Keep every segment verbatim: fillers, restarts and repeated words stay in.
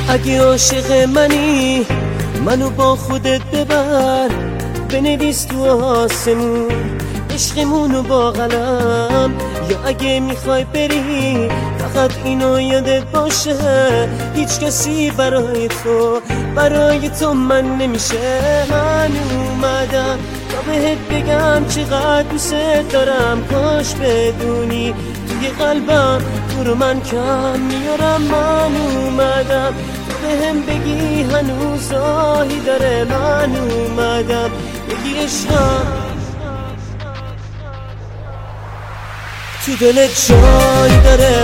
اگه عاشق منی منو با خودت ببر، بنویس تو آسمون عشقمونو با قلم. یا اگه میخوای بری فقط اینو یادت باشه، هیچ کسی برای تو برای تو من نمیشه. من اومدم تا بهت بگم چقدر دوست دارم، کاش بدونی توی قلبم تو رو من کم میارم. من اومدم تا بهم بگی هنوز راهی داره، من اومدم بگی عشقم تو دلت جای داره.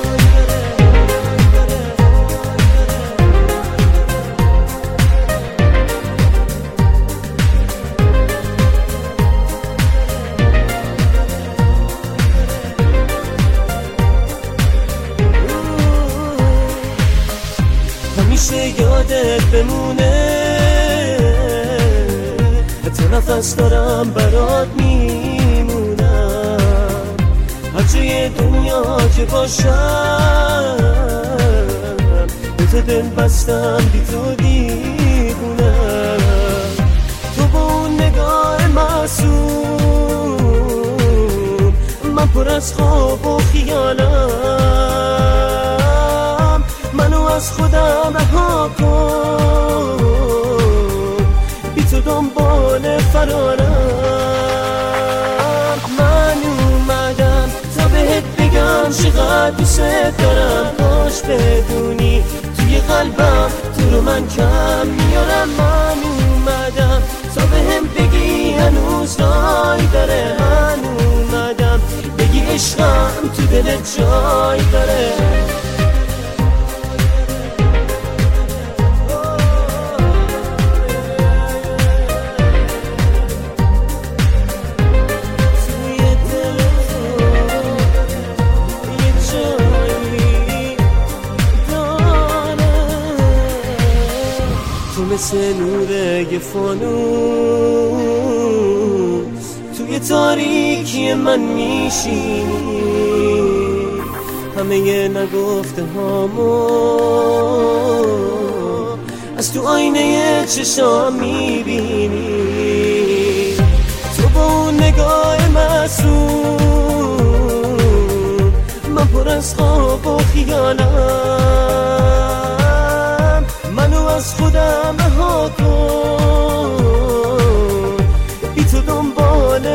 همیشه یادت بمونه، حتی نفس دارم برات میمونم. هر جای دنیا که باشم به تو دل بستم، بی تو دیوونم. تو با اون نگاه معصوم من پر از خواب و خیالم. منو از خودم رها کن، بی تو دنبال فرارم. من اومدم تا بهت بگم چقدر دوست دارم، کاش بدونی توی قلبم تو رو من کم میارم. من اومدم تا بهم بگی هنوز راهی داره، من اومدم بگی عشقم تو دلت جای داره. مثل نور یه فانوس توی تاریکی من میشینی، همه نگفته هامو از تو آینه چشام میبینی. تو با اون نگاه معصوم من پر از خواب و خیالم. منو از خودم رها کن، بی تو دنبال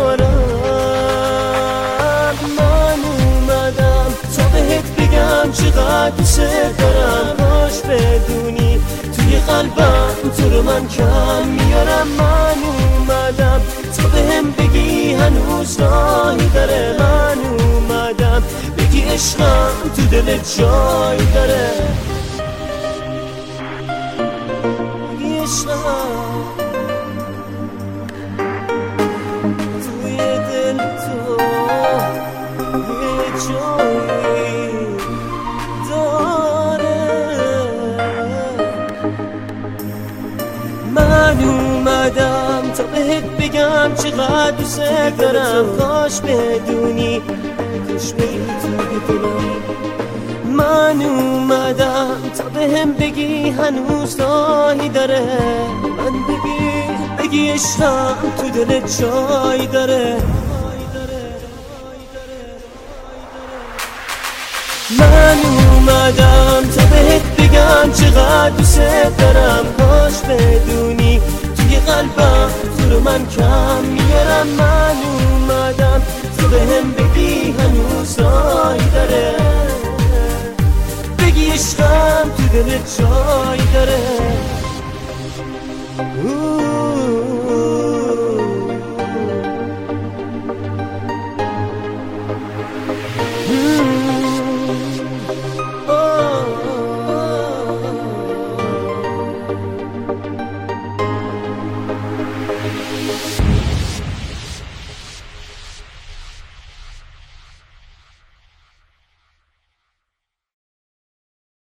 فرارم. من اومدم تا بهت بگم چقدر دوست دارم، کاش بدونی توی قلبم تو رو من کم میارم. من اومدم تا بهم بگی هنوز راهی داره، من اومدم بگی عشقم تو دلت جای داره. توی دل تو یه جایی داره. من اومدم تا بهت بگم چقدر دوست دارم، کاش بدونی کاش بدونی توی دلم. من اومدم تا بهم بگی هنوز راهی داره، من بگی بگی عشقم تو دلت جای داره. من اومدم تا بهت بگم چقدر دوست دارم، کاش بدونی توی قلبم تو رو من کم میارم. من اومدم تا بهم بگی هنوز راهی داره، بگی عشقم تو دلت جای داره.